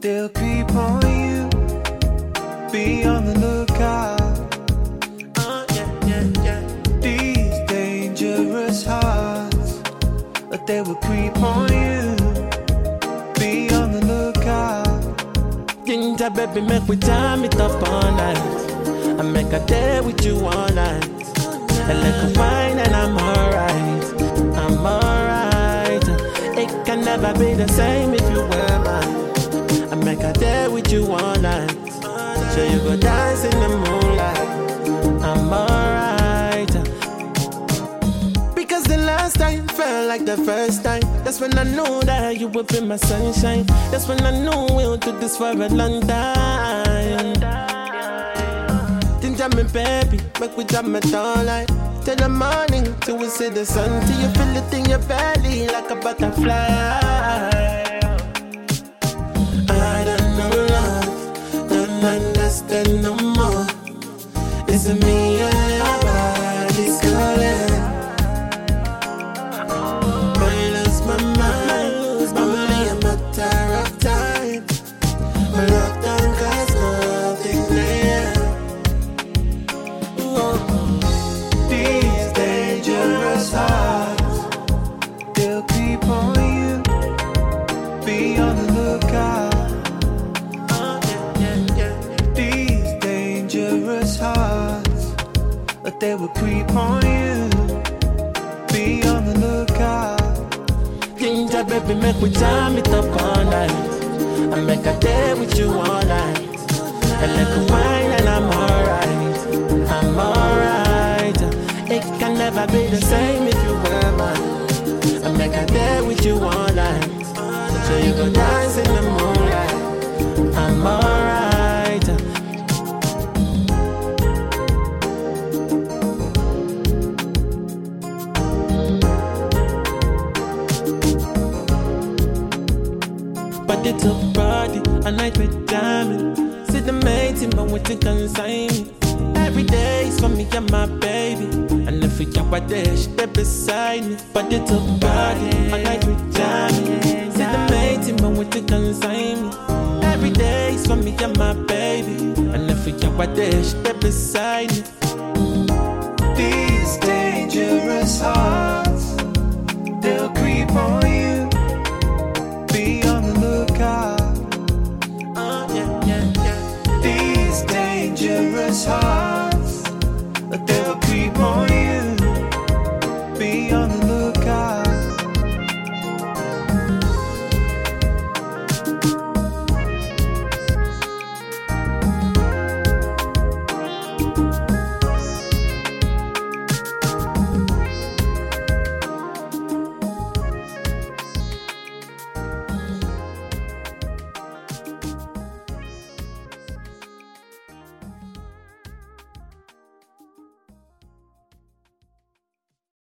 they'll creep on you. Be on the lookout. These dangerous hearts, they will creep on you. Be on the lookout. Ginger baby, make we jam it up all night. I make a day with you all night. A little wine and I'm alright. I'm alright. It can never be the same if you were mine. I make a day with you all night. So you go dance in the moonlight. I'm alright. Because the last time felt like the first time. That's when I knew that you would be my sunshine. That's when I knew we'll do this for a long time. Ginger me baby, make we jam it all night. Till the morning, till we see the sun. Till you feel it in your belly like a butterfly. I don't know love, don't understand no more. It's me and your body's calling. I lose my mind, only a matter of time. My lockdown cause nothing there. These dangerous hearts, they'll creep on you. Be on the lookout. These dangerous hearts, they will creep on you. Be on the lookout. Ginger baby, make we jam it up all night. I make a day with you all night. A little wine and I'm alright. I'm alright. It can never be the same if you were mine. I make a day with you all night. So you go dance in the moonlight. I'm alright. Body to body, a night with jamming. See the mating, but we think consign me. Every day is for me and my baby. And if we got what day, she there beside me. Body to body, a night with jamming. See the mating, but we think consign me. Every day is for me and my baby. And if we got what day, she there beside me. These dangerous hearts, they'll creep on